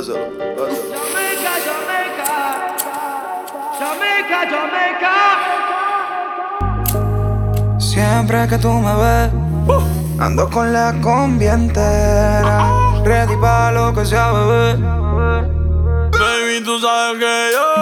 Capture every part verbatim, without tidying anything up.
Pásalo, pásalo. Jamaica, Jamaica, Jamaica, Jamaica. Siempre que tú me ves, uh, ando con la combi entera, ready pa' lo que sea, bebé. Baby, tú sabes que yo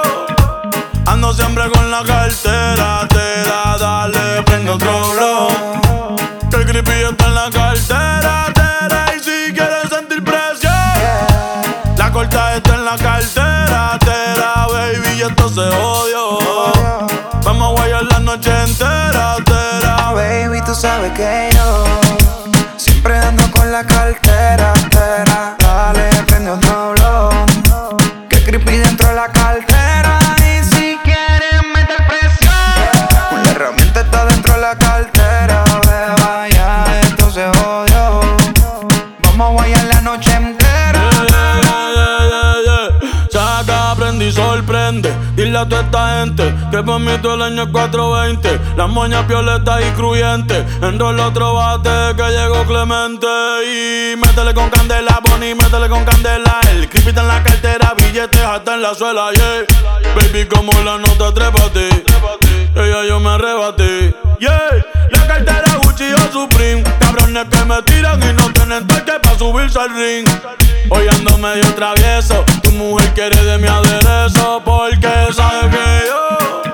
ando siempre con la cartera. Te da, dale, prende otro blow. Que el creepy está en la cartera. Tera, y si quieres sentir presión, Yeah. la corta está en la cartera. Tera, baby, y esto se odió. Vamos a guayar la noche entera. Tera, Baby, tú sabes que yo siempre ando con la cartera, tera. Dale, prende otro blow. Que creepy dentro de la cartera. Y si quieres meter presión, la herramienta está dentro de la cartera. Beba, ya esto se jodió. Vamos a guayar la noche entera. yeah, yeah, yeah, yeah, yeah. Saca, aprende y sorprende. Dile a toda esta gente que por mí todo el año es cuatro veinte. Las moñas violetas y cruyentes. Enrola otro bate que llegó Clemente. Y métele con candela, Bonnie, métele con candela. El creepy está en la cartera, billetes hasta en la suela, yeah. Baby, como la nota, trépate. Ella yo me arrebaté, yeah. La cartera Gucci o Supreme. Cabrones que me tiran y no tienen toque pa' subirse al ring. Hoy ando medio travieso. Tu mujer quiere de mi aderezo, porque sabe que yo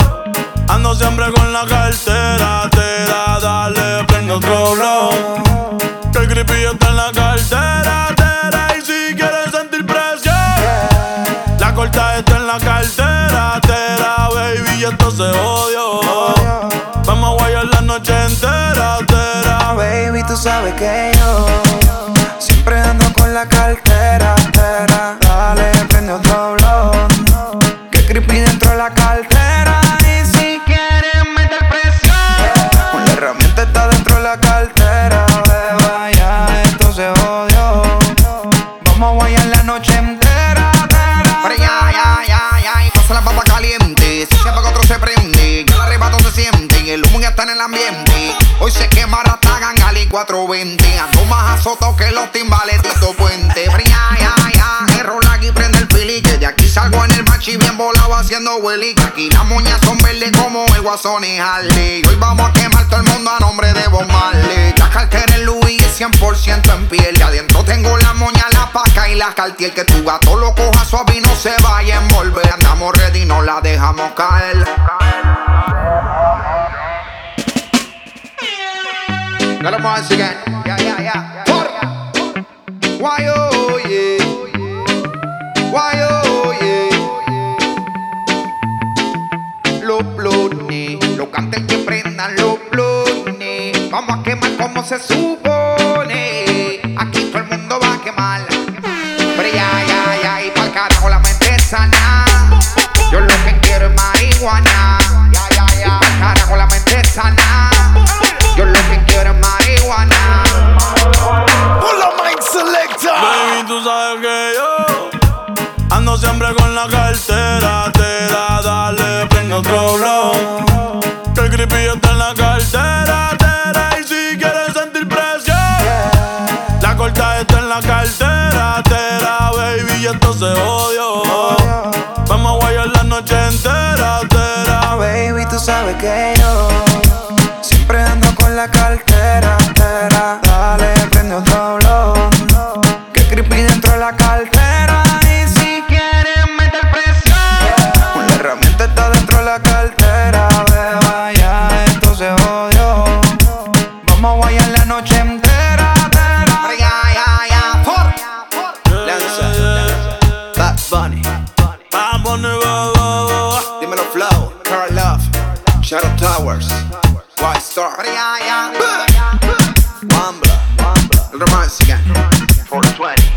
ando siempre con la cartera. Te da, dale, prende otro blow. Que el creepy está en la cartera. Tera, y si quieres sentir presión, la corta está en la cartera. Tera, baby, y esto se odió. Vamos a guayar la noche entera. Tera, Baby, tú sabes que yo siempre ando con la cartera, tera. Dale, prende otro blow. Que creepy dentro de la cartera. Y si quieres meter presión, la herramienta está dentro de la cartera. Beba, ya esto se jodió. Vamos a guayar la noche entera, tera. Pero ya, ya, ya, ya, y pasa la papa caliente. Si sepa que otro se prende, ya el arrebato se siente y el humo ya está en el ambiente. Hoy se quema Rasta Gangali cuatro veinte. Ando más azotado que los timbales Tito Puente. Pero ya, ya, ya, error aquí prende el pili. Que de aquí salgo en el machi bien volado haciendo willy. Que aquí las moñas son verdes como el Guasón y Harley. Hoy vamos a quemar todo el mundo a nombre de Bob Marley. La cartera en Louis es cien por ciento en piel. Y adentro tengo la moña, la paca y la Cartier. Que tu gato lo coja suave y no se vaya a envolver. Andamos ready, no la dejamos caer. Dale más again. Yeah, yeah, yeah. For. Why oh yeah. Why oh yeah. Los blones, los cantes que prendan los blones. Vamos a quemar como se supone. Aquí todo el mundo va a quemar. Pero ya, ya, ya, y pa'l carajo la mente sana. Yo lo que quiero es marihuana. Ya, ya, ya, y pa'l carajo la mente sana. Yo lo que quiero es marihuana. Pull up Mike Selector. baby, tú sabes que yo ando siempre con la cartera. Te da, dale, prende otro blow. Que el creepy está en la cartera. Tera, y si quieres sentir presión, la corta está en la cartera. Tera, baby, y esto se odió. Vamos a guayar la noche entera. Tera, Baby, tú sabes que yo siempre ando con la cartera, tera. Dale, prende otro blow. Que creepy dentro de la cartera. Y si quieres meter presión, la herramienta está dentro de la cartera. Beba, ya esto se jodió. Vamos a guayar la noche entera, tera. Pero ya, ya, ya. For. Lanza, Bad Bunny. vamos, nigga, va, va. Dímelo Flow, Carl Love, Shadow Towers, White Star, Pero ya, ya. Mambla, el romance again, four twenty.